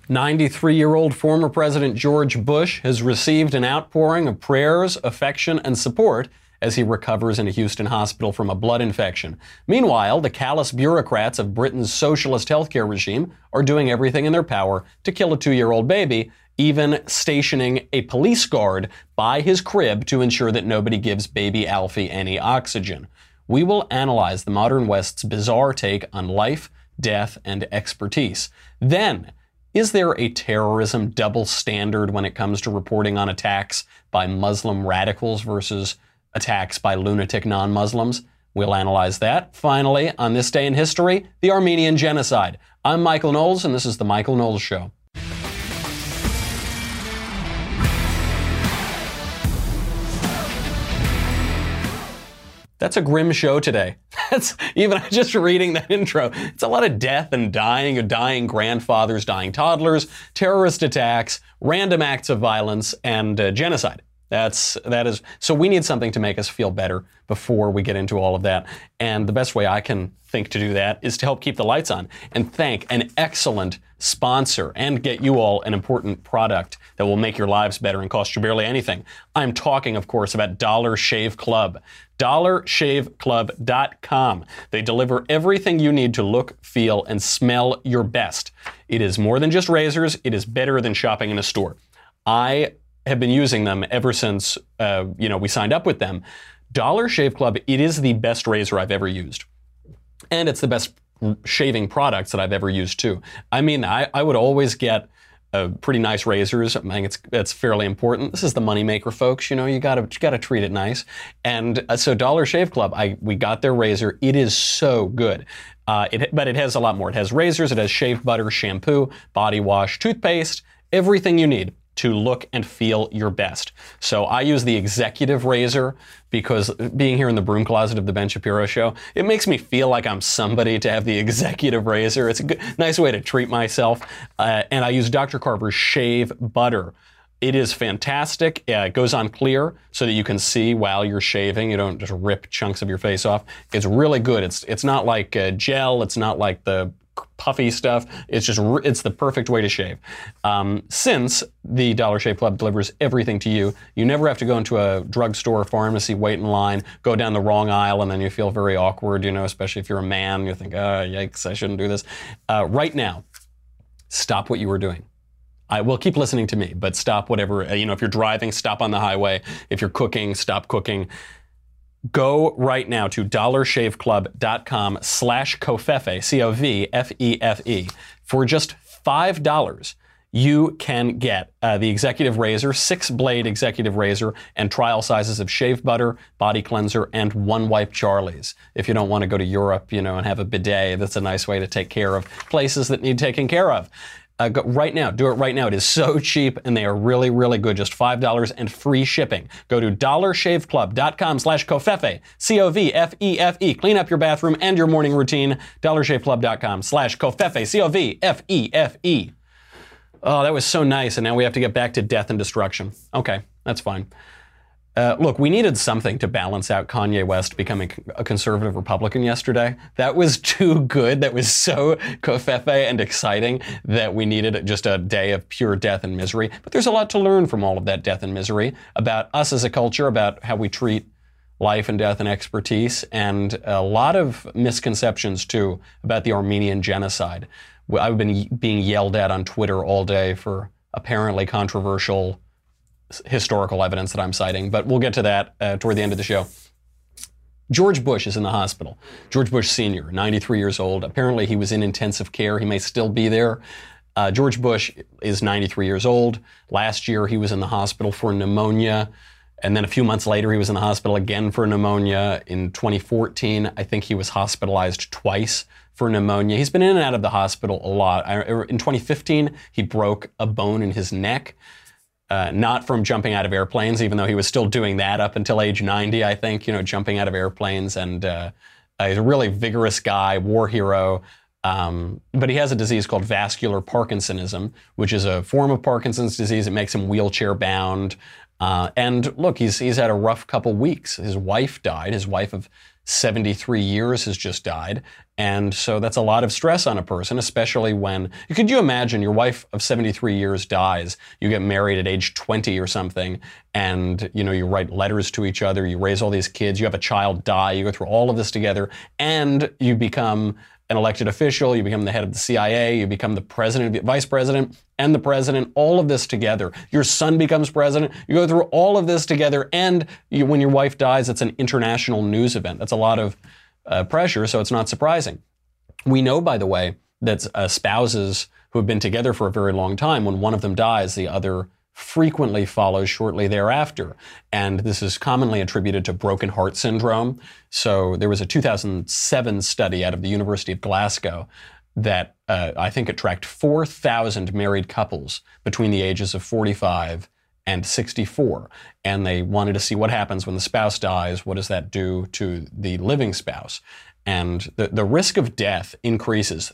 93-year-old former President George Bush has received an outpouring of prayers, affection, and support as he recovers in a Houston hospital from a blood infection. Meanwhile, the callous bureaucrats of Britain's socialist healthcare regime are doing everything in their power to kill a 2-year-old baby, even stationing a police guard by his crib to ensure that nobody gives baby Alfie any oxygen. We will analyze the modern West's bizarre take on life, death, and expertise. Then, is there a terrorism double standard when it comes to reporting on attacks by Muslim radicals versus attacks by lunatic non-Muslims? We'll analyze that. Finally, on this day in history, the Armenian Genocide. I'm Michael Knowles, and this is The Michael Knowles Show. That's a grim show today. That's even just reading that intro. It's a lot of death and dying of dying grandfathers, dying toddlers, terrorist attacks, random acts of violence, and genocide. That is. So we need something to make us feel better before we get into all of that. And the best way I can think to do that is to help keep the lights on and thank an excellent sponsor and get you all an important product that will make your lives better and cost you barely anything. I'm talking, of course, about Dollar Shave Club. DollarShaveClub.com. They deliver everything you need to look, feel, and smell your best. It is more than just razors. It is better than shopping in a store. I have been using them ever since we signed up with them. Dollar Shave Club, it is the best razor I've ever used. And it's the best shaving products that I've ever used too. I mean, I would always get pretty nice razors. I think it's fairly important. This is the moneymaker, folks. You gotta treat it nice. And so Dollar Shave Club, we got their razor. It is so good. But it has a lot more. It has razors, it has shave butter, shampoo, body wash, toothpaste, everything you need to look and feel your best. So I use the executive razor because being here in the broom closet of the Ben Shapiro Show, it makes me feel like I'm somebody to have the executive razor. It's a nice way to treat myself. And I use Dr. Carver's shave butter. It is fantastic. It goes on clear so that you can see while you're shaving. You don't just rip chunks of your face off. It's really good. It's not like gel. It's not like the puffy stuff. It's the perfect way to shave. Since the Dollar Shave Club delivers everything to you, you never have to go into a drugstore or pharmacy, wait in line, go down the wrong aisle, and then you feel very awkward, especially if you're a man. You think, yikes, I shouldn't do this. Right now, stop what you were doing. I will keep listening to me, but stop whatever. If you're driving, stop on the highway. If you're cooking, stop cooking. Go right now to dollarshaveclub.com/Covfefe, C-O-V-F-E-F-E. For just $5, you can get the executive razor, 6-blade executive razor, and trial sizes of shave butter, body cleanser, and one-wipe Charlie's. If you don't want to go to Europe, and have a bidet, that's a nice way to take care of places that need taken care of. Go right now. Do it right now. It is so cheap, and they are really, really good. Just $5 and free shipping. Go to dollarshaveclub.com/Covfefe, C-O-V-F-E-F-E. Clean up your bathroom and your morning routine. dollarshaveclub.com/Covfefe, C-O-V-F-E-F-E. Oh, that was so nice, and now we have to get back to death and destruction. Okay, that's fine. Look, we needed something to balance out Kanye West becoming a conservative Republican yesterday. That was too good. That was so Covfefe and exciting that we needed just a day of pure death and misery. But there's a lot to learn from all of that death and misery about us as a culture, about how we treat life and death and expertise, and a lot of misconceptions, too, about the Armenian Genocide. I've been being yelled at on Twitter all day for apparently controversial historical evidence that I'm citing, but we'll get to that toward the end of the show. George Bush is in the hospital. George Bush Sr., 93 years old. Apparently he was in intensive care. He may still be there. George Bush is 93 years old. Last year he was in the hospital for pneumonia, and then a few months later he was in the hospital again for pneumonia. In 2014, I think he was hospitalized twice for pneumonia. He's been in and out of the hospital a lot. In 2015, he broke a bone in his neck. Not from jumping out of airplanes, even though he was still doing that up until age 90, I think, jumping out of airplanes. And he's a really vigorous guy, war hero. But he has a disease called vascular Parkinsonism, which is a form of Parkinson's disease. It makes him wheelchair bound. And look, he's had a rough couple weeks. His wife died, his wife of 73 years has just died. And so that's a lot of stress on a person, especially when, could you imagine your wife of 73 years dies, you get married at age 20 or something, and you write letters to each other, you raise all these kids, you have a child die, you go through all of this together, and you become an elected official, you become the head of the CIA, you become the president, the vice president, and the president, all of this together. Your son becomes president, you go through all of this together, and when your wife dies, it's an international news event. That's a lot of pressure, so it's not surprising. We know, by the way, that spouses who have been together for a very long time, when one of them dies, the other frequently follows shortly thereafter. And this is commonly attributed to broken heart syndrome. So there was a 2007 study out of the University of Glasgow that I think it tracked 4,000 married couples between the ages of 45 and 64. And they wanted to see what happens when the spouse dies. What does that do to the living spouse? And the risk of death increases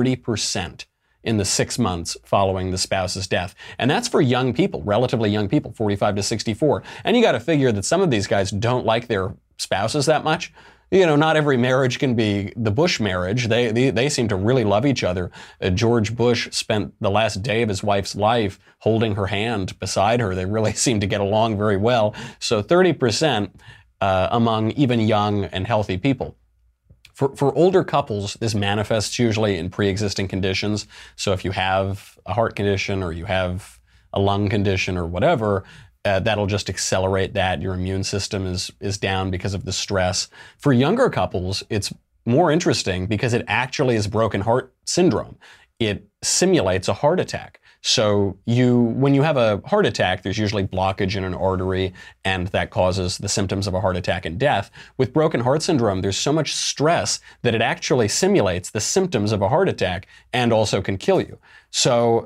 30% in the 6 months following the spouse's death. And that's for young people, relatively young people, 45 to 64. And you got to figure that some of these guys don't like their spouses that much. Not every marriage can be the Bush marriage. They seem to really love each other. George Bush spent the last day of his wife's life holding her hand beside her. They really seem to get along very well. So 30% among even young and healthy people. For older couples, this manifests usually in pre-existing conditions. So if you have a heart condition or you have a lung condition or whatever, that'll just accelerate that. Your immune system is down because of the stress. For younger couples, it's more interesting because it actually is broken heart syndrome. It simulates a heart attack. So when you have a heart attack, there's usually blockage in an artery, and that causes the symptoms of a heart attack and death. With broken heart syndrome, there's so much stress that it actually simulates the symptoms of a heart attack and also can kill you. So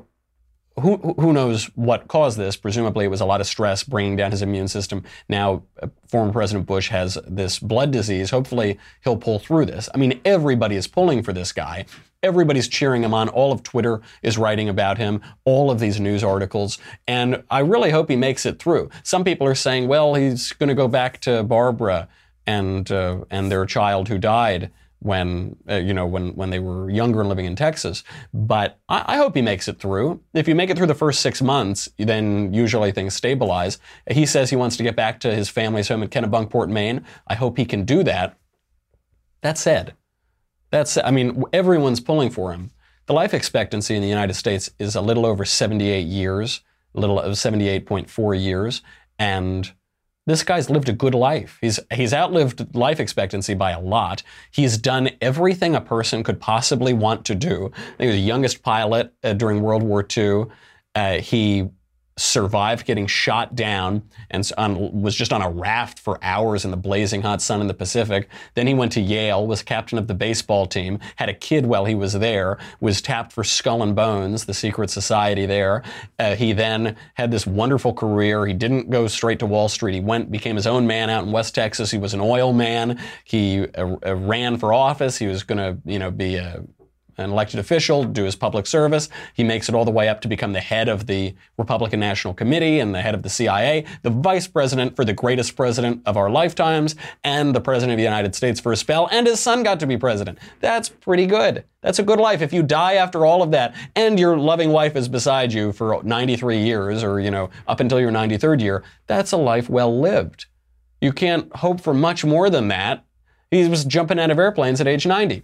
who knows what caused this? Presumably it was a lot of stress bringing down his immune system. Now, former President Bush has this blood disease. Hopefully he'll pull through this. I mean, everybody is pulling for this guy. Everybody's cheering him on. All of Twitter is writing about him, all of these news articles, and I really hope he makes it through. Some people are saying, well, he's going to go back to Barbara and their child who died when they were younger and living in Texas. But I hope he makes it through. If you make it through the first 6 months, then usually things stabilize. He says he wants to get back to his family's home in Kennebunkport, Maine. I hope he can do that. That said, everyone's pulling for him. The life expectancy in the United States is a little over 78 years, a little over 78.4 years, and this guy's lived a good life. He's outlived life expectancy by a lot. He's done everything a person could possibly want to do. I think he was the youngest pilot during World War II. He survived getting shot down and was just on a raft for hours in the blazing hot sun in the Pacific. Then he went to Yale, was captain of the baseball team, had a kid while he was there, was tapped for Skull and Bones, the secret society there. He then had this wonderful career. He didn't go straight to Wall Street. He became his own man out in West Texas. He was an oil man. He ran for office. He was going to, be an elected official, do his public service. He makes it all the way up to become the head of the Republican National Committee and the head of the CIA, the vice president for the greatest president of our lifetimes, and the president of the United States for a spell, and his son got to be president. That's pretty good. That's a good life. If you die after all of that, and your loving wife is beside you for 93 years, or, up until your 93rd year, that's a life well lived. You can't hope for much more than that. He was jumping out of airplanes at age 90.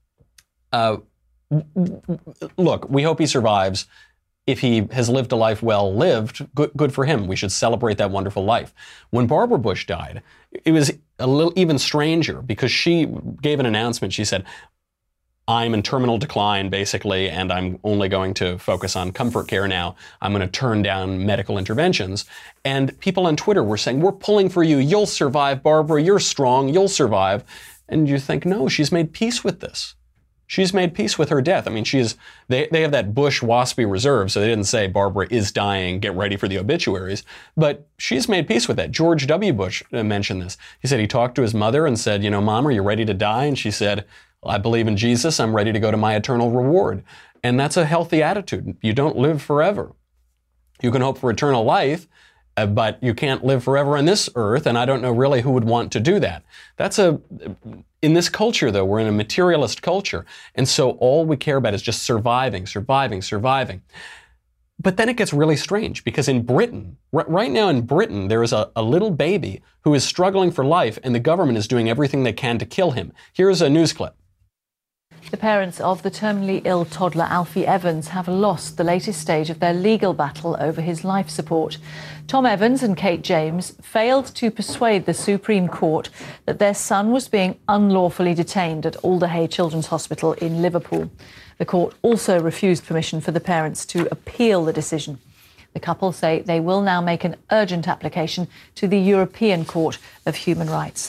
Look, we hope he survives. If he has lived a life well lived, good for him. We should celebrate that wonderful life. When Barbara Bush died, it was a little even stranger because she gave an announcement. She said, I'm in terminal decline, basically, and I'm only going to focus on comfort care now. I'm going to turn down medical interventions. And people on Twitter were saying, we're pulling for you. You'll survive, Barbara. You're strong. You'll survive. And you think, no, she's made peace with this. She's made peace with her death. I mean, they have that Bush WASPy reserve, so they didn't say Barbara is dying, get ready for the obituaries. But she's made peace with that. George W. Bush mentioned this. He said he talked to his mother and said, Mom, are you ready to die? And she said, I believe in Jesus. I'm ready to go to my eternal reward. And that's a healthy attitude. You don't live forever. You can hope for eternal life, but you can't live forever on this earth, and I don't know really who would want to do that. In this culture, though, we're in a materialist culture, and so all we care about is just surviving, surviving, surviving. But then it gets really strange, because in Britain, right now in Britain, there is a little baby who is struggling for life, and the government is doing everything they can to kill him. Here's a news clip. The parents of the terminally ill toddler Alfie Evans have lost the latest stage of their legal battle over his life support. Tom Evans and Kate James failed to persuade the Supreme Court that their son was being unlawfully detained at Alderhay Children's Hospital in Liverpool. The court also refused permission for the parents to appeal the decision. The couple say they will now make an urgent application to the European Court of Human Rights.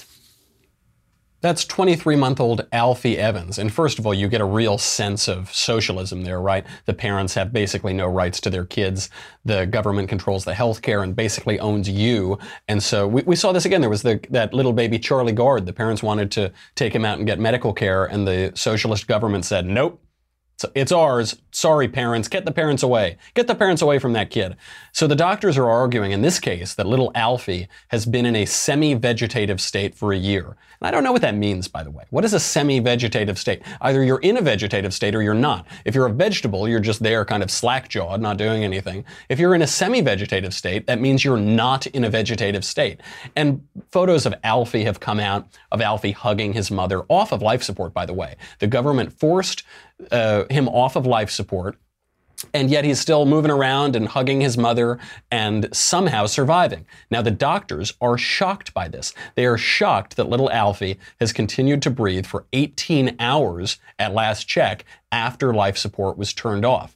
That's 23-month-old Alfie Evans. And first of all, you get a real sense of socialism there, right? The parents have basically no rights to their kids. The government controls the health care and basically owns you. And so we saw this again. There was that little baby Charlie Gard. The parents wanted to take him out and get medical care, and the socialist government said, nope. It's ours. Sorry, parents. Get the parents away. Get the parents away from that kid. So the doctors are arguing in this case that little Alfie has been in a semi-vegetative state for a year. And I don't know what that means, by the way. What is a semi-vegetative state? Either you're in a vegetative state or you're not. If you're a vegetable, you're just there kind of slack-jawed, not doing anything. If you're in a semi-vegetative state, that means you're not in a vegetative state. And photos of Alfie have come out, of Alfie hugging his mother, off of life support, by the way. The government forced him off of life support, and yet he's still moving around and hugging his mother and somehow surviving. Now, the doctors are shocked by this. They are shocked that little Alfie has continued to breathe for 18 hours at last check after life support was turned off.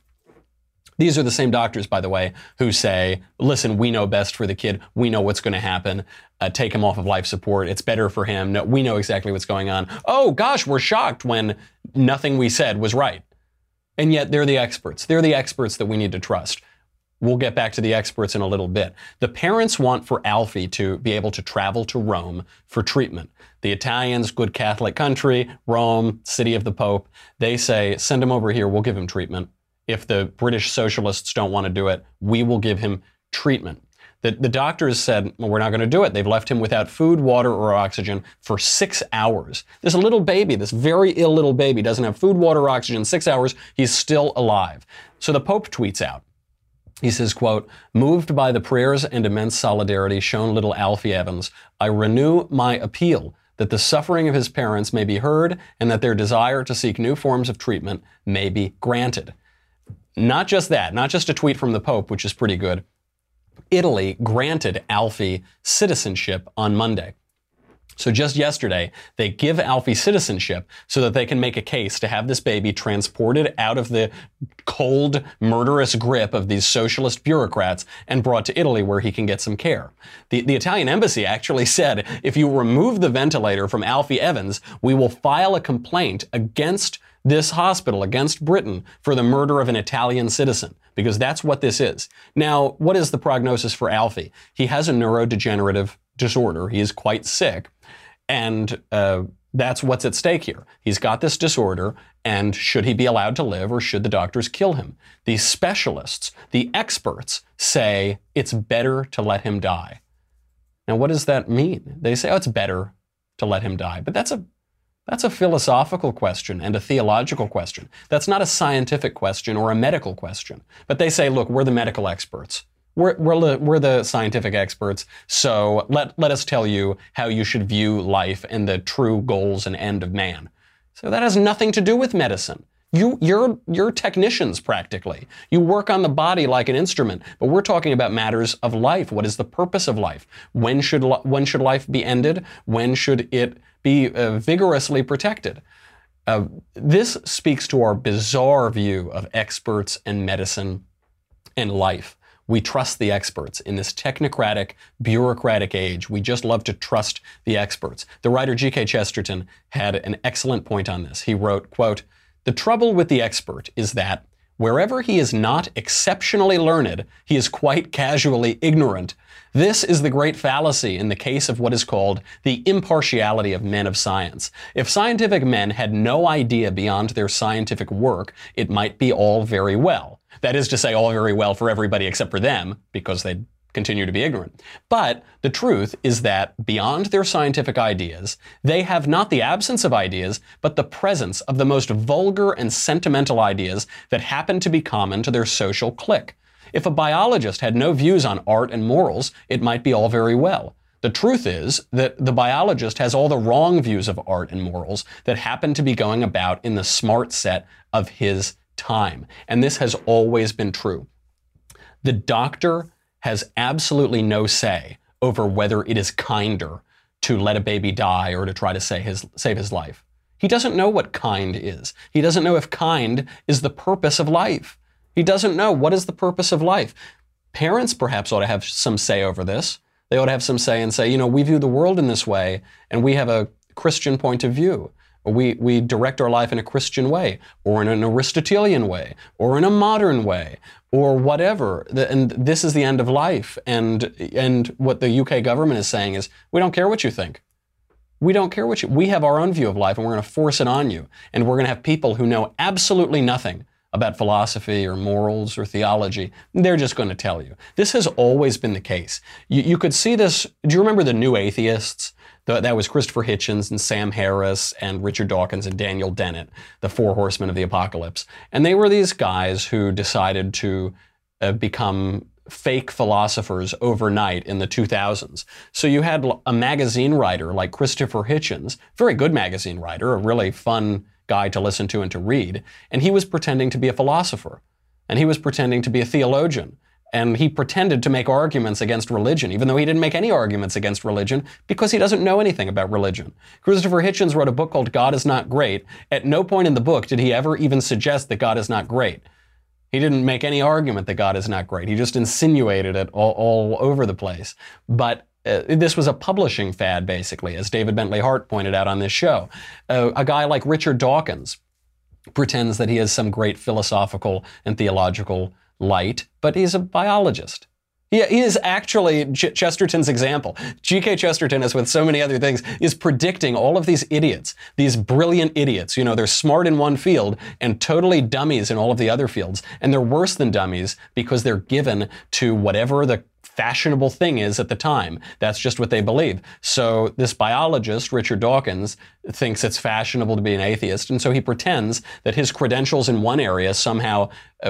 These are the same doctors, by the way, who say, listen, we know best for the kid. We know what's going to happen. Take him off of life support. It's better for him. No, we know exactly what's going on. Oh, gosh, we're shocked when nothing we said was right. And yet they're the experts. They're the experts that we need to trust. We'll get back to the experts in a little bit. The parents want for Alfie to be able to travel to Rome for treatment. The Italians, good Catholic country, Rome, city of the Pope, they say, send him over here. We'll give him treatment. If the British socialists don't want to do it, we will give him treatment. The doctors said, well, we're not going to do it. They've left him without food, water, or oxygen for 6 hours. This little baby, this very ill little baby, doesn't have food, water, or oxygen. 6 hours, he's still alive. So the Pope tweets out. He says, quote, moved by the prayers and immense solidarity shown little Alfie Evans, I renew my appeal that the suffering of his parents may be heard and that their desire to seek new forms of treatment may be granted. Not just that, not just a tweet from the Pope, which is pretty good. Italy granted Alfie citizenship on Monday. So just yesterday, they give Alfie citizenship so that they can make a case to have this baby transported out of the cold, murderous grip of these socialist bureaucrats and brought to Italy where he can get some care. The Italian embassy actually said, if you remove the ventilator from Alfie Evans, we will file a complaint against this hospital, against Britain, for the murder of an Italian citizen, because that's what this is. Now, what is the prognosis for Alfie? He has a neurodegenerative disorder. He is quite sick, and that's what's at stake here. He's got this disorder, and should he be allowed to live, or should the doctors kill him? The specialists, the experts, say it's better to let him die. Now, what does that mean? They say, oh, it's better to let him die, but that's a philosophical question and a theological question. That's not a scientific question or a medical question. But they say, look, we're the medical experts. We're the scientific experts, so let us tell you how you should view life and the true goals and end of man. So that has nothing to do with medicine. You're technicians, practically. You work on the body like an instrument, but we're talking about matters of life. What is the purpose of life? When should life be ended? When should it be vigorously protected? This speaks to our bizarre view of experts and medicine and life. We trust the experts in this technocratic, bureaucratic age. We just love to trust the experts. The writer G.K. Chesterton had an excellent point on this. He wrote, quote, the trouble with the expert is that wherever he is not exceptionally learned, he is quite casually ignorant. This is the great fallacy in the case of what is called the impartiality of men of science. If scientific men had no idea beyond their scientific work, it might be all very well. That is to say, all very well for everybody except for them, because they'd continue to be ignorant. But the truth is that beyond their scientific ideas, they have not the absence of ideas, but the presence of the most vulgar and sentimental ideas that happen to be common to their social clique. If a biologist had no views on art and morals, it might be all very well. The truth is that the biologist has all the wrong views of art and morals that happen to be going about in the smart set of his time. And this has always been true. The doctor has absolutely no say over whether it is kinder to let a baby die or to try to save his life. He doesn't know what kind is. He doesn't know if kind is the purpose of life. He doesn't know what is the purpose of life. Parents perhaps ought to have some say over this. They ought to have some say and say, we view the world in this way and we have a Christian point of view. We direct our life in a Christian way, or in an Aristotelian way, or in a modern way, or whatever. And this is the end of life. And what the UK government is saying is, we don't care what you think. We don't care what we have our own view of life, and we're going to force it on you. And we're going to have people who know absolutely nothing about philosophy or morals or theology. They're just going to tell you. This has always been the case. You could see this. Do you remember the New Atheists? That was Christopher Hitchens and Sam Harris and Richard Dawkins and Daniel Dennett, the four horsemen of the apocalypse. And they were these guys who decided to become fake philosophers overnight in the 2000s. So you had a magazine writer like Christopher Hitchens, very good magazine writer, a really fun guy to listen to and to read, and he was pretending to be a philosopher, and he was pretending to be a theologian. And he pretended to make arguments against religion, even though he didn't make any arguments against religion, because he doesn't know anything about religion. Christopher Hitchens wrote a book called God is Not Great. At no point in the book did he ever even suggest that God is not great. He didn't make any argument that God is not great. He just insinuated it all over the place. But this was a publishing fad, basically, as David Bentley Hart pointed out on this show. A guy like Richard Dawkins pretends that he has some great philosophical and theological light, but he's a biologist. Yeah, he is actually Chesterton's example. G.K. Chesterton, as with so many other things, is predicting all of these idiots, these brilliant idiots. They're smart in one field and totally dummies in all of the other fields. And they're worse than dummies because they're given to whatever the fashionable thing is at the time. That's just what they believe. So this biologist, Richard Dawkins, thinks it's fashionable to be an atheist, and so he pretends that his credentials in one area somehow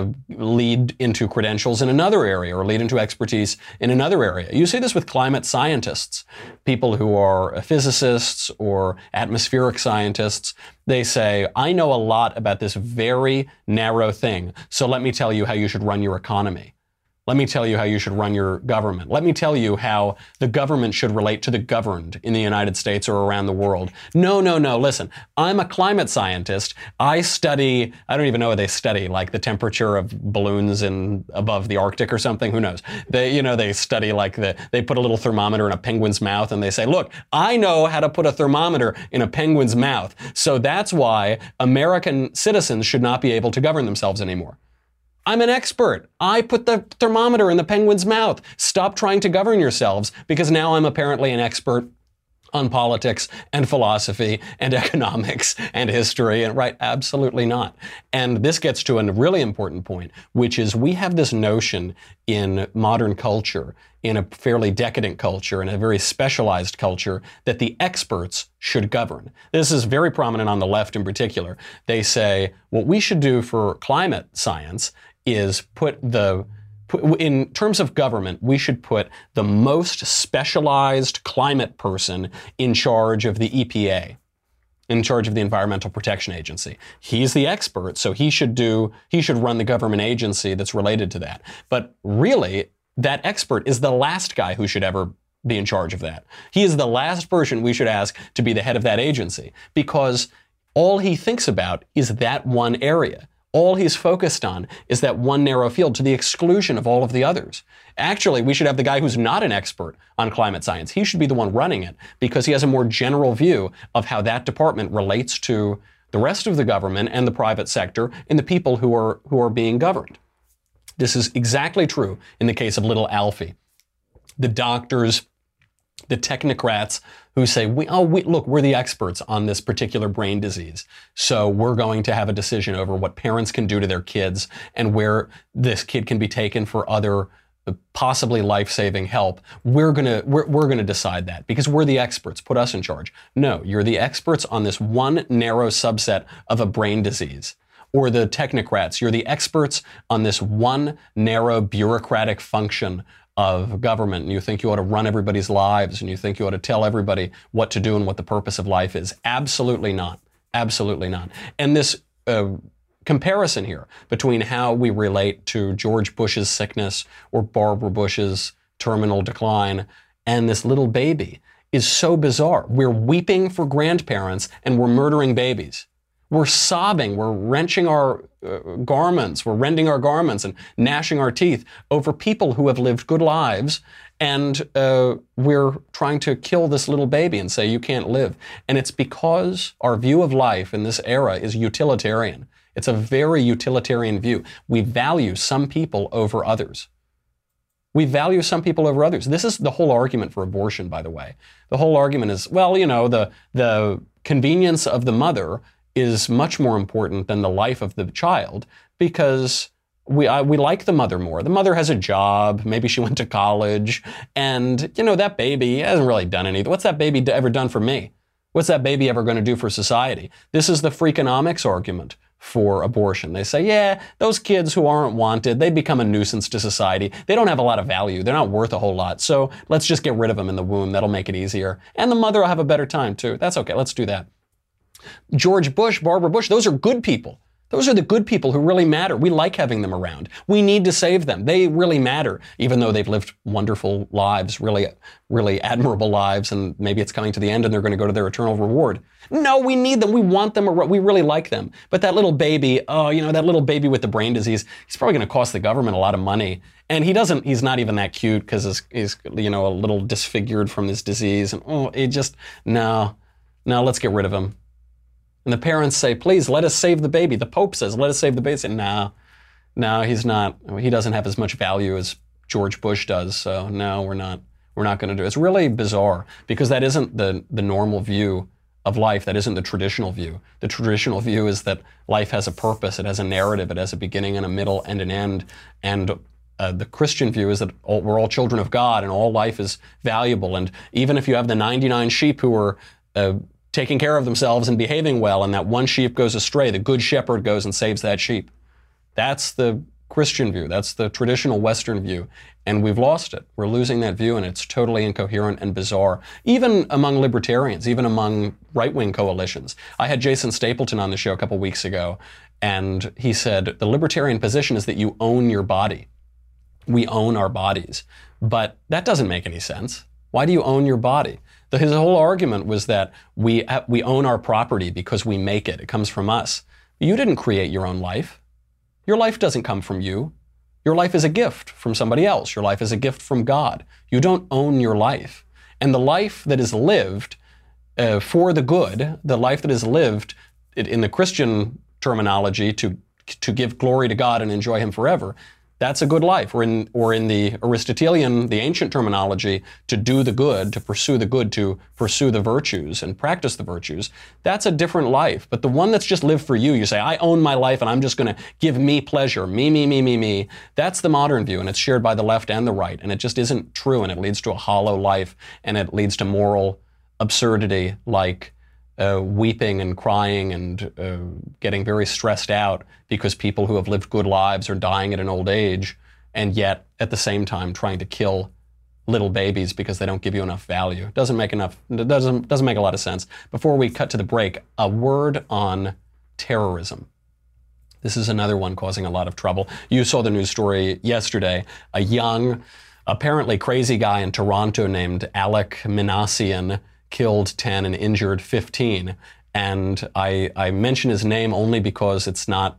lead into credentials in another area, or lead into expertise in another area. You see this with climate scientists, people who are physicists or atmospheric scientists. They say, I know a lot about this very narrow thing, so let me tell you how you should run your economy. Let me tell you how you should run your government. Let me tell you how the government should relate to the governed in the United States or around the world. No. Listen, I'm a climate scientist. I don't even know what they study, like the temperature of balloons above the Arctic or something. Who knows? They study they put a little thermometer in a penguin's mouth and they say, look, I know how to put a thermometer in a penguin's mouth. So that's why American citizens should not be able to govern themselves anymore. I'm an expert. I put the thermometer in the penguin's mouth. Stop trying to govern yourselves, because now I'm apparently an expert on politics and philosophy and economics and history. And right, absolutely not. And this gets to a really important point, which is we have this notion in modern culture, in a fairly decadent culture, in a very specialized culture, that the experts should govern. This is very prominent on the left in particular. They say, what we should do for climate science is in terms of government, we should put the most specialized climate person in charge of the EPA, in charge of the Environmental Protection Agency. He's the expert, so he should run the government agency that's related to that. But really, that expert is the last guy who should ever be in charge of that. He is the last person we should ask to be the head of that agency, because all he thinks about is that one area. All he's focused on is that one narrow field, to the exclusion of all of the others. Actually, we should have the guy who's not an expert on climate science. He should be the one running it, because he has a more general view of how that department relates to the rest of the government and the private sector and the people who are being governed. This is exactly true in the case of little Alfie. The doctors, the technocrats who say, look, we're the experts on this particular brain disease, so we're going to have a decision over what parents can do to their kids and where this kid can be taken for other possibly life-saving help, we're gonna decide that because we're the experts. Put us in charge. No, you're the experts on this one narrow subset of a brain disease. Or the technocrats. You're the experts on this one narrow bureaucratic function of government, and you think you ought to run everybody's lives, and you think you ought to tell everybody what to do and what the purpose of life is. Absolutely not. Absolutely not. And this comparison here between how we relate to George Bush's sickness or Barbara Bush's terminal decline and this little baby is so bizarre. We're weeping for grandparents and we're murdering babies. We're sobbing, we're wrenching our garments, we're rending our garments and gnashing our teeth over people who have lived good lives, and we're trying to kill this little baby and say you can't live. And it's because our view of life in this era is utilitarian. It's a very utilitarian view. We value some people over others. We value some people over others. This is the whole argument for abortion, by the way. The whole argument is, well, you know, the convenience of the mother is much more important than the life of the child because we like the mother more. The mother has a job, maybe she went to college, and you know that baby hasn't really done anything. What's that baby ever done for me? What's that baby ever going to do for society? This is the Freakonomics argument for abortion. They say, yeah, those kids who aren't wanted, they become a nuisance to society. They don't have a lot of value. They're not worth a whole lot. So let's just get rid of them in the womb. That'll make it easier. And the mother will have a better time too. That's okay. Let's do that. George Bush, Barbara Bush, those are good people. Those are the good people who really matter. We like having them around. We need to save them. They really matter, even though they've lived wonderful lives, really, really admirable lives, and maybe it's coming to the end and they're going to go to their eternal reward. No, we need them. We want them around. We really like them. But that little baby, oh, you know, that little baby with the brain disease, he's probably going to cost the government a lot of money. And he's not even that cute because he's, you know, a little disfigured from this disease. And no, let's get rid of him. And the parents say, please, let us save the baby. The Pope says, let us save the baby. They say, no, he's not. He doesn't have as much value as George Bush does. So no, we're not going to do it. It's really bizarre because that isn't the normal view of life. That isn't the traditional view. The traditional view is that life has a purpose. It has a narrative. It has a beginning and a middle and an end. And the Christian view is that we're all children of God and all life is valuable. And even if you have the 99 sheep who are taking care of themselves and behaving well, and that one sheep goes astray, the good shepherd goes and saves that sheep. That's the Christian view. That's the traditional Western view. And we've lost it. We're losing that view, and it's totally incoherent and bizarre, even among libertarians, even among right-wing coalitions. I had Jason Stapleton on the show a couple weeks ago, and he said, the libertarian position is that you own your body. We own our bodies. But that doesn't make any sense. Why do you own your body? His whole argument was that we own our property because we make it. It comes from us. You didn't create your own life. Your life doesn't come from you. Your life is a gift from somebody else. Your life is a gift from God. You don't own your life. And the life that is lived for the good, the life that is lived in the Christian terminology to give glory to God and enjoy Him forever, that's a good life. Or in the Aristotelian, the ancient terminology, to do the good, to pursue the good, to pursue the virtues and practice the virtues, that's a different life. But the one that's just lived for you, you say, I own my life and I'm just going to give me pleasure, me, that's the modern view, and it's shared by the left and the right, and it just isn't true, and it leads to a hollow life, and it leads to moral absurdity like weeping and crying and getting very stressed out because people who have lived good lives are dying at an old age, and yet at the same time trying to kill little babies because they don't give you enough value. Doesn't make a lot of sense. Before we cut to the break, a word on terrorism. This is another one causing a lot of trouble. You saw the news story yesterday. A young, apparently crazy guy in Toronto named Alek Minassian killed 10 and injured 15. And I mention his name only because it's not,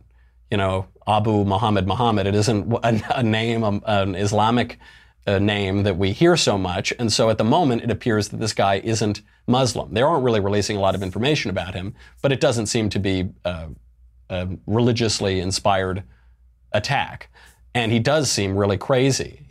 Abu Muhammad. It isn't a name, an Islamic name that we hear so much. And so at the moment, it appears that this guy isn't Muslim. They aren't really releasing a lot of information about him, but it doesn't seem to be a religiously inspired attack. And he does seem really crazy.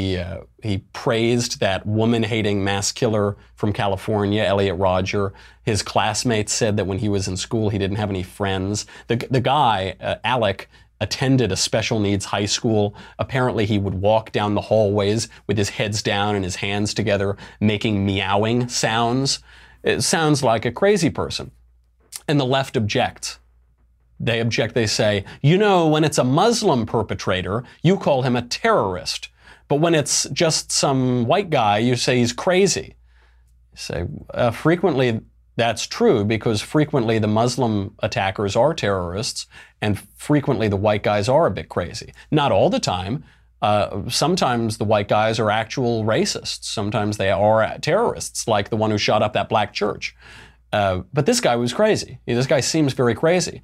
He praised that woman-hating mass killer from California, Elliot Rodger. His classmates said that when he was in school, he didn't have any friends. The guy, Alek, attended a special needs high school. Apparently he would walk down the hallways with his heads down and his hands together, making meowing sounds. It sounds like a crazy person. And the left objects. They object, they say, you know, when it's a Muslim perpetrator, you call him a terrorist. But when it's just some white guy, you say he's crazy. You say, frequently that's true, because frequently the Muslim attackers are terrorists, and frequently the white guys are a bit crazy. Not all the time. Sometimes the white guys are actual racists. Sometimes they are terrorists, like the one who shot up that black church. But this guy was crazy. This guy seems very crazy.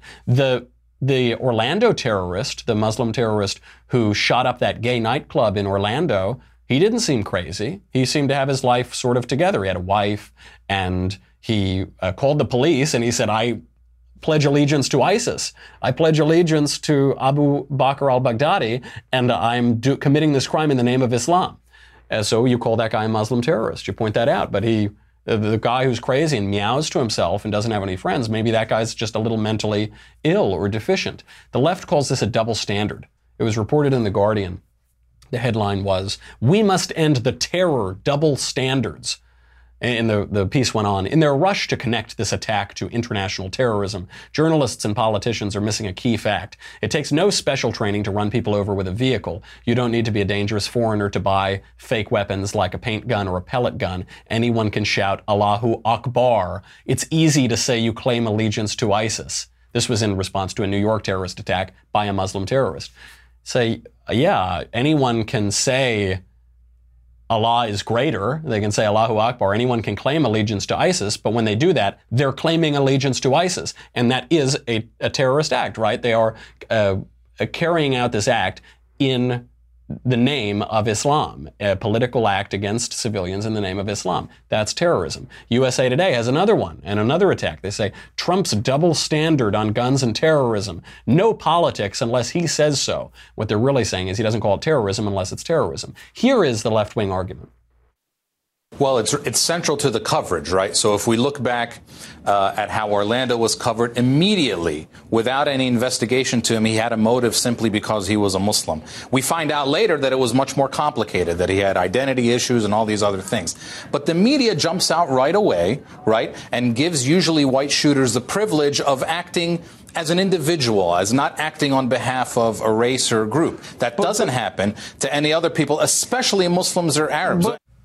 The Orlando terrorist, the Muslim terrorist who shot up that gay nightclub in Orlando, he didn't seem crazy. He seemed to have his life sort of together. He had a wife, and he called the police and he said, I pledge allegiance to ISIS. I pledge allegiance to Abu Bakr al-Baghdadi, and I'm committing this crime in the name of Islam. So you call that guy a Muslim terrorist. You point that out. But the guy who's crazy and meows to himself and doesn't have any friends, maybe that guy's just a little mentally ill or deficient. The left calls this a double standard. It was reported in The Guardian. The headline was, "We must end the terror double standards." And the piece went on, in their rush to connect this attack to international terrorism, journalists and politicians are missing a key fact. It takes no special training to run people over with a vehicle. You don't need to be a dangerous foreigner to buy fake weapons like a paint gun or a pellet gun. Anyone can shout Allahu Akbar. It's easy to say you claim allegiance to ISIS. This was in response to a New York terrorist attack by a Muslim terrorist. Say, yeah, anyone can say Allah is greater. They can say Allahu Akbar. Anyone can claim allegiance to ISIS, but when they do that, they're claiming allegiance to ISIS. And that is a terrorist act, right? They are carrying out this act in the name of Islam, a political act against civilians in the name of Islam. That's terrorism. USA Today has another one and another attack. They say Trump's double standard on guns and terrorism. No politics unless he says so. What they're really saying is he doesn't call it terrorism unless it's terrorism. Here is the left-wing argument. Well, it's central to the coverage, right? So if we look back at how Orlando was covered immediately, without any investigation to him, he had a motive simply because he was a Muslim. We find out later that it was much more complicated, that he had identity issues and all these other things. But the media jumps out right away, right, and gives usually white shooters the privilege of acting as an individual, as not acting on behalf of a race or a group. That doesn't happen to any other people, especially Muslims or Arabs.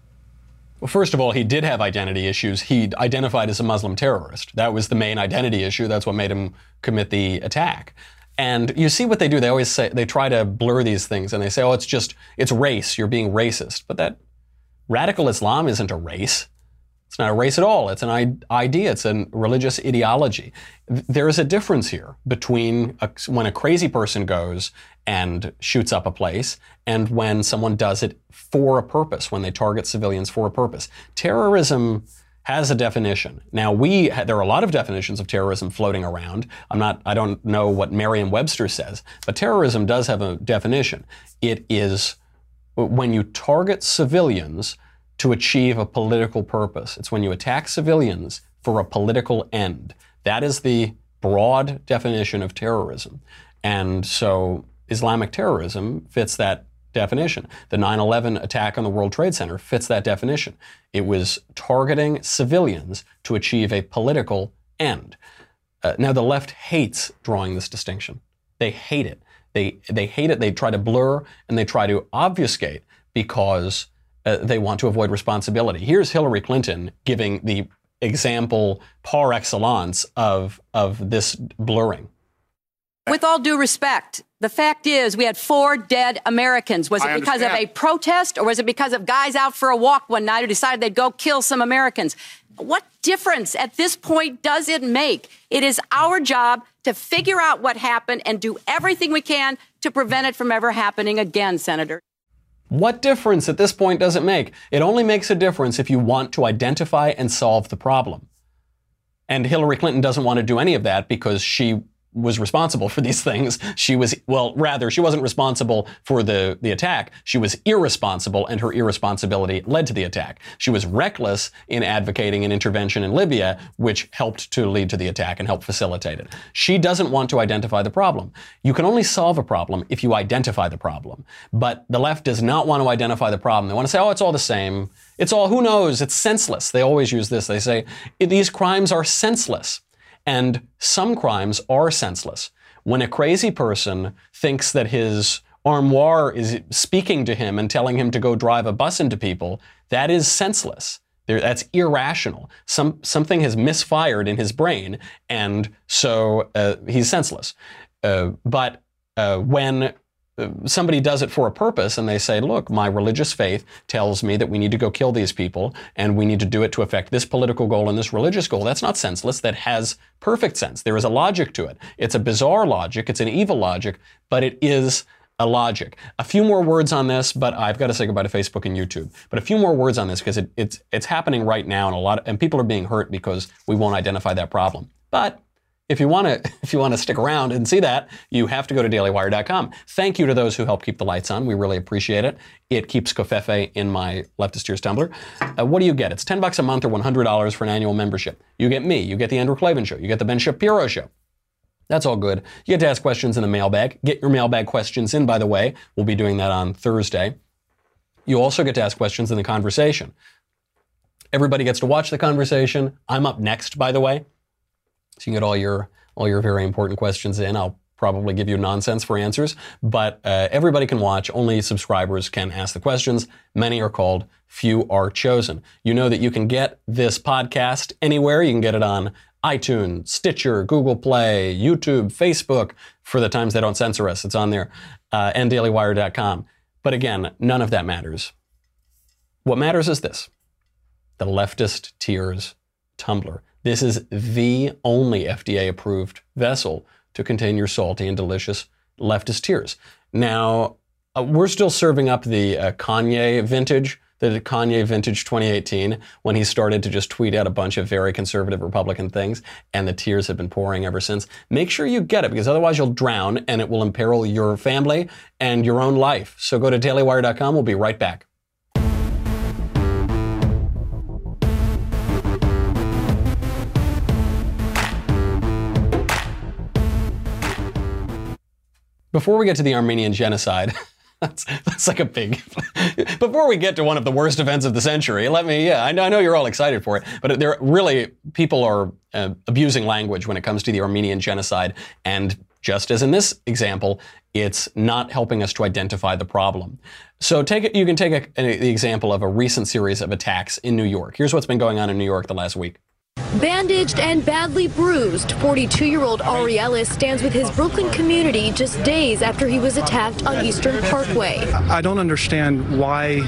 Well, first of all, he did have identity issues. He identified as a Muslim terrorist. That was the main identity issue. That's what made him commit the attack. And you see what they do. They always say, they try to blur these things, and they say, oh, it's race. You're being racist. But that radical Islam isn't a race. It's not a race at all. It's an idea. It's a religious ideology. There is a difference here between when a crazy person goes and shoots up a place and when someone does it for a purpose, when they target civilians for a purpose. Terrorism has a definition. Now, there are a lot of definitions of terrorism floating around. I don't know what Merriam-Webster says, but terrorism does have a definition. It is when you target civilians to achieve a political purpose. It's when you attack civilians for a political end. That is the broad definition of terrorism. And so Islamic terrorism fits that definition. The 9/11 attack on the World Trade Center fits that definition. It was targeting civilians to achieve a political end. Now, the left hates drawing this distinction. They hate it. They hate it. They try to blur and they try to obfuscate because they want to avoid responsibility. Here's Hillary Clinton giving the example par excellence of this blurring. With all due respect, the fact is we had 4 dead Americans. Was it because of a protest or was it because of guys out for a walk one night who decided they'd go kill some Americans? What difference at this point does it make? It is our job to figure out what happened and do everything we can to prevent it from ever happening again, Senator. What difference at this point does it make? It only makes a difference if you want to identify and solve the problem. And Hillary Clinton doesn't want to do any of that because she was responsible for these things. She wasn't responsible for the attack. She was irresponsible, and her irresponsibility led to the attack. She was reckless in advocating an intervention in Libya, which helped to lead to the attack and helped facilitate it. She doesn't want to identify the problem. You can only solve a problem if you identify the problem. But the left does not want to identify the problem. They want to say, oh, it's all the same. It's all, who knows? It's senseless. They always use this. They say, these crimes are senseless. And some crimes are senseless. When a crazy person thinks that his armoire is speaking to him and telling him to go drive a bus into people, that is senseless. That's irrational. Something has misfired in his brain, and so he's senseless. But when somebody does it for a purpose and they say, look, my religious faith tells me that we need to go kill these people and we need to do it to affect this political goal and this religious goal, that's not senseless. That has perfect sense. There is a logic to it. It's a bizarre logic. It's an evil logic, but it is a logic. A few more words on this, but I've got to say goodbye to Facebook and YouTube. But a few more words on this because it's happening right now, and people are being hurt because we won't identify that problem. But if you want to stick around and see that, you have to go to dailywire.com. Thank you to those who help keep the lights on. We really appreciate it. It keeps Covfefe in my Leftist Tears tumbler. What do you get? It's $10 a month or $100 for an annual membership. You get me. You get the Andrew Klavan Show. You get the Ben Shapiro Show. That's all good. You get to ask questions in the mailbag. Get your mailbag questions in, by the way. We'll be doing that on Thursday. You also get to ask questions in the conversation. Everybody gets to watch the conversation. I'm up next, by the way. So you can get all your very important questions in. I'll probably give you nonsense for answers, but everybody can watch. Only subscribers can ask the questions. Many are called, few are chosen. You know that you can get this podcast anywhere. You can get it on iTunes, Stitcher, Google Play, YouTube, Facebook, for the times they don't censor us. It's on there, and dailywire.com. But again, none of that matters. What matters is this: the Leftist Tears tumbler. This is the only FDA-approved vessel to contain your salty and delicious leftist tears. Now, we're still serving up the Kanye vintage 2018, when he started to just tweet out a bunch of very conservative Republican things, and the tears have been pouring ever since. Make sure you get it, because otherwise you'll drown, and it will imperil your family and your own life. So go to dailywire.com. We'll be right back. Before we get to the Armenian genocide, that's like a big, before we get to one of the worst events of the century, I know you're all excited for it, but there really, people are abusing language when it comes to the Armenian genocide. And just as in this example, it's not helping us to identify the problem. So you can take the example of a recent series of attacks in New York. Here's what's been going on in New York the last week. Bandaged and badly bruised, 42-year-old Ari Ellis stands with his Brooklyn community just days after he was attacked on Eastern Parkway. I don't understand why,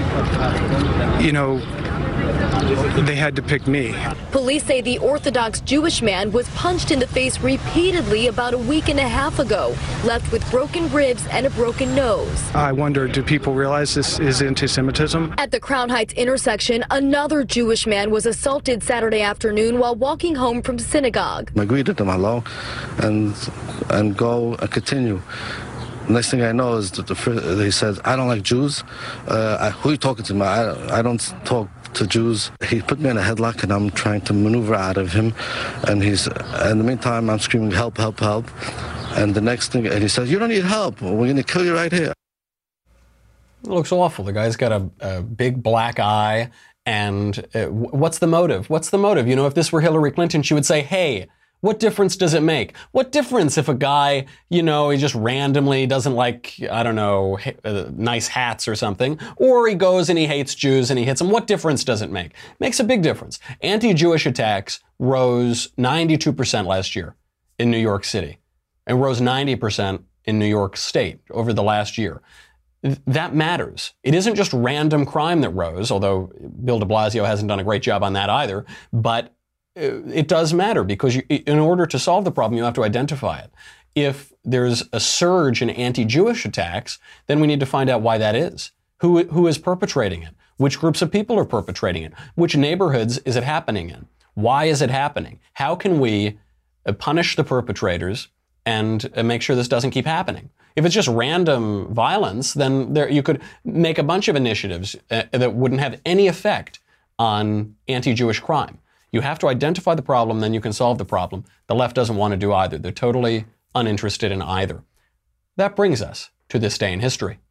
they had to pick me. Police say the Orthodox Jewish man was punched in the face repeatedly about a week and a half ago, left with broken ribs and a broken nose. I wonder, do people realize this is anti-Semitism? At the Crown Heights intersection, another Jewish man was assaulted Saturday afternoon while walking home from synagogue. I greeted him hello and go and continue. Next thing I know is that he said, I don't like Jews. Who are you talking to me? I don't talk to Jews. He put me in a headlock and I'm trying to maneuver out of him. And in the meantime, I'm screaming, help, help, help. And the next thing, and he says, you don't need help. We're going to kill you right here. It looks awful. The guy's got a big black eye. And what's the motive? What's the motive? If this were Hillary Clinton, she would say, hey, what difference does it make? What difference if a guy, he just randomly doesn't like, nice hats or something, or he goes and he hates Jews and he hits them? What difference does it make? Makes a big difference. Anti-Jewish attacks rose 92% last year in New York City, and rose 90% in New York State over the last year. That matters. It isn't just random crime that rose, although Bill de Blasio hasn't done a great job on that either, but it does matter, because in order to solve the problem, you have to identify it. If there's a surge in anti-Jewish attacks, then we need to find out why that is. Who is perpetrating it? Which groups of people are perpetrating it? Which neighborhoods is it happening in? Why is it happening? How can we punish the perpetrators and make sure this doesn't keep happening. If it's just random violence, then you could make a bunch of initiatives that wouldn't have any effect on anti-Jewish crime. You have to identify the problem, then you can solve the problem. The left doesn't want to do either. They're totally uninterested in either. That brings us to this day in history.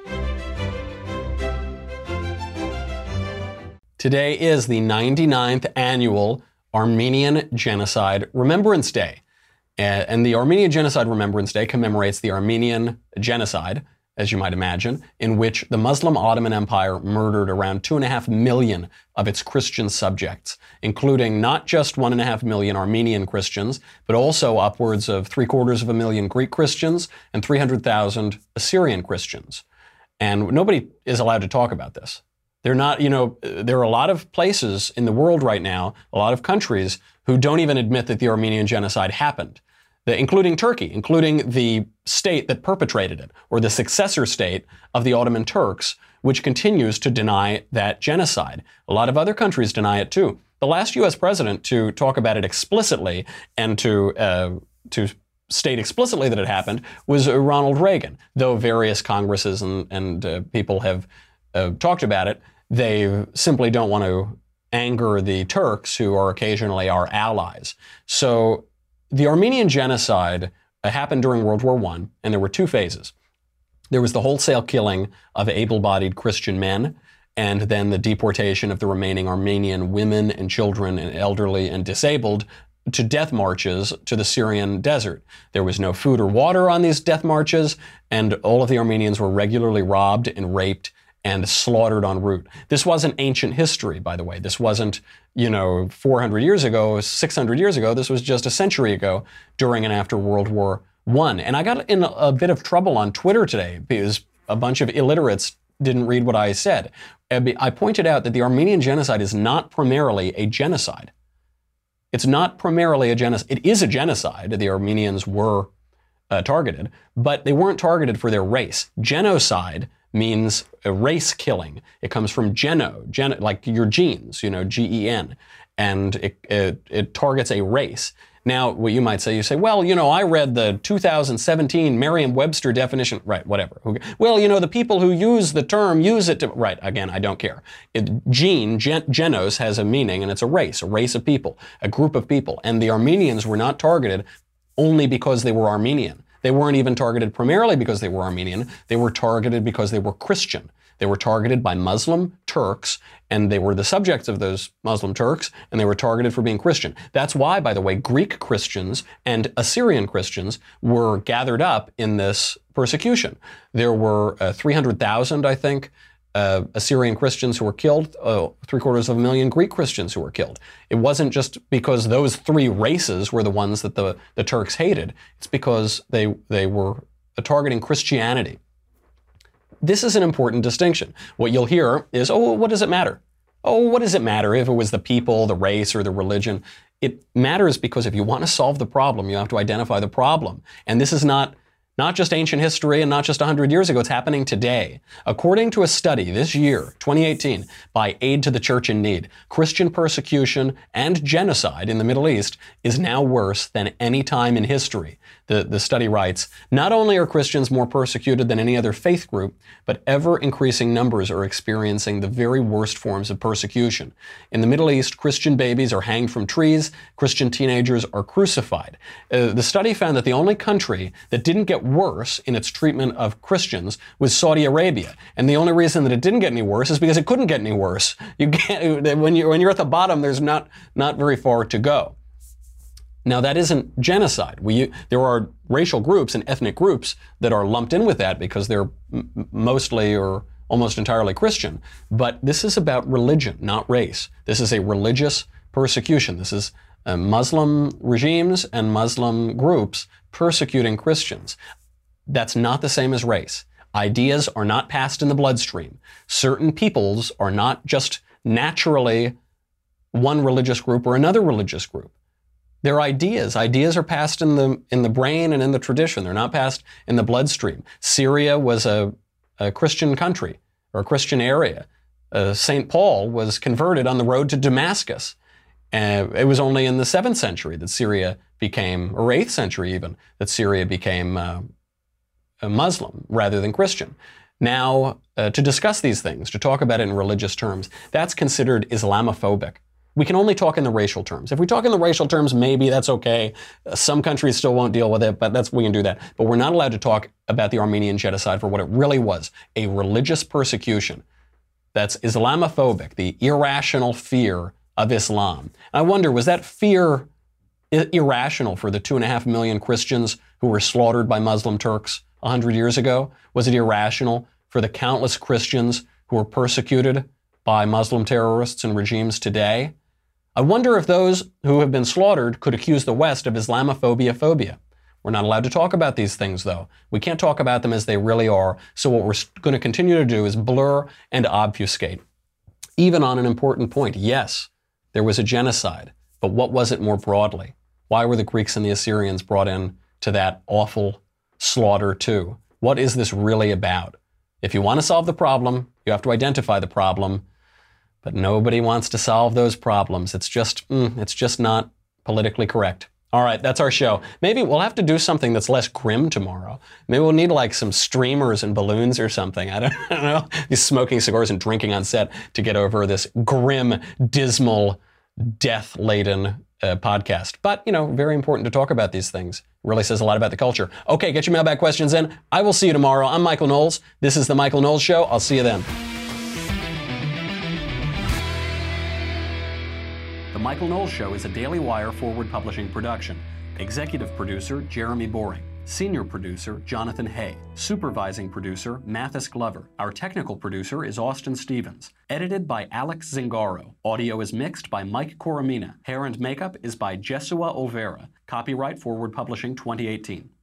Today is the 99th annual Armenian Genocide Remembrance Day. And the Armenian Genocide Remembrance Day commemorates the Armenian Genocide, as you might imagine, in which the Muslim Ottoman Empire murdered around 2.5 million of its Christian subjects, including not just 1.5 million Armenian Christians, but also upwards of 750,000 Greek Christians and 300,000 Assyrian Christians. And nobody is allowed to talk about this. They're not, there are a lot of places in the world right now, a lot of countries who don't even admit that the Armenian Genocide happened, including Turkey, including the state that perpetrated it, or the successor state of the Ottoman Turks, which continues to deny that genocide. A lot of other countries deny it too. The last U.S. president to talk about it explicitly and to state explicitly that it happened was Ronald Reagan, though various Congresses and people have talked about it. They simply don't want to anger the Turks, who are occasionally our allies. So the Armenian Genocide happened during World War I, and there were two phases. There was the wholesale killing of able-bodied Christian men, and then the deportation of the remaining Armenian women and children and elderly and disabled to death marches to the Syrian desert. There was no food or water on these death marches, and all of the Armenians were regularly robbed and raped and slaughtered en route. This wasn't ancient history, by the way. This wasn't, 400 years ago, 600 years ago. This was just a century ago during and after World War I. And I got in a bit of trouble on Twitter today because a bunch of illiterates didn't read what I said. I pointed out that the Armenian Genocide is not primarily a genocide. It's not primarily a genocide. It is a genocide. The Armenians were targeted, but they weren't targeted for their race. Genocide means a race killing. It comes from geno, like your genes, G-E-N, and it targets a race. Now, what you might say, well, I read the 2017 Merriam-Webster definition, right, whatever. Well, the people who use the term use it to, right, again, I don't care. Genos has a meaning, and it's a race of people, a group of people. And the Armenians were not targeted only because they were Armenian. They weren't even targeted primarily because they were Armenian. They were targeted because they were Christian. They were targeted by Muslim Turks, and they were the subjects of those Muslim Turks, and they were targeted for being Christian. That's why, by the way, Greek Christians and Assyrian Christians were gathered up in this persecution. There were 300,000, I think, Assyrian Christians who were killed, 750,000 Greek Christians who were killed. It wasn't just because those three races were the ones that the Turks hated. It's because they were targeting Christianity. This is an important distinction. What you'll hear is, what does it matter? What does it matter if it was the people, the race, or the religion? It matters because if you want to solve the problem, you have to identify the problem. And this is not just ancient history and not just 100 years ago, it's happening today. According to a study this year, 2018, by Aid to the Church in Need, Christian persecution and genocide in the Middle East is now worse than any time in history. The study writes, not only are Christians more persecuted than any other faith group, but ever-increasing numbers are experiencing the very worst forms of persecution. In the Middle East, Christian babies are hanged from trees, Christian teenagers are crucified. The study found that the only country that didn't get worse in its treatment of Christians was Saudi Arabia. And the only reason that it didn't get any worse is because it couldn't get any worse. You can't, when you're at the bottom, there's not very far to go. Now, that isn't genocide. There are racial groups and ethnic groups that are lumped in with that because they're mostly or almost entirely Christian. But this is about religion, not race. This is a religious persecution. This is Muslim regimes and Muslim groups persecuting Christians. That's not the same as race. Ideas are not passed in the bloodstream. Certain peoples are not just naturally one religious group or another religious group. They're ideas. Ideas are passed in the brain and in the tradition. They're not passed in the bloodstream. Syria was a Christian country or a Christian area. St. Paul was converted on the road to Damascus. It was only in the 7th century that Syria became, or 8th century even, that Syria became a Muslim rather than Christian. Now, to discuss these things, to talk about it in religious terms, that's considered Islamophobic. We can only talk in the racial terms. If we talk in the racial terms, maybe that's okay. Some countries still won't deal with it, but we can do that. But we're not allowed to talk about the Armenian genocide for what it really was, a religious persecution. That's Islamophobic, the irrational fear of Islam. I wonder, was that fear irrational for the 2.5 million Christians who were slaughtered by Muslim Turks 100 years ago? Was it irrational for the countless Christians who were persecuted by Muslim terrorists and regimes today? I wonder if those who have been slaughtered could accuse the West of Islamophobia. We're not allowed to talk about these things, though. We can't talk about them as they really are. So what we're going to continue to do is blur and obfuscate. Even on an important point, yes, there was a genocide. But what was it more broadly? Why were the Greeks and the Assyrians brought in to that awful slaughter too? What is this really about? If you want to solve the problem, you have to identify the problem. But nobody wants to solve those problems. It's just not politically correct. All right, that's our show. Maybe we'll have to do something that's less grim tomorrow. Maybe we'll need like some streamers and balloons or something. I don't know. Be smoking cigars and drinking on set to get over this grim, dismal, death-laden podcast. But, very important to talk about these things. It really says a lot about the culture. Okay, get your mailbag questions in. I will see you tomorrow. I'm Michael Knowles. This is The Michael Knowles Show. I'll see you then. The Michael Knowles Show is a Daily Wire forward publishing production. Executive producer, Jeremy Boring. Senior producer, Jonathan Hay. Supervising producer, Mathis Glover. Our technical producer is Austin Stevens. Edited by Alex Zingaro. Audio is mixed by Mike Coromina. Hair and makeup is by Jesua Olvera. Copyright Forward Publishing 2018.